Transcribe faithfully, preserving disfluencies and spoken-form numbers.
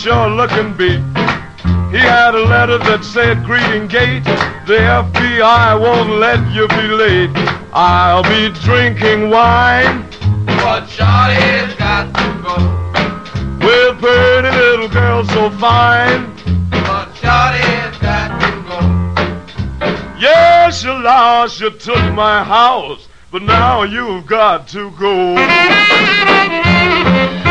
sure looking beat. He had a letter that said, greeting gate, the F B I won't let you be late. I'll be drinking wine, but Shorty's got to go. With pretty little girl so fine, but Shorty's got to go. Yes, you lost, you took my house, but now you've got to go.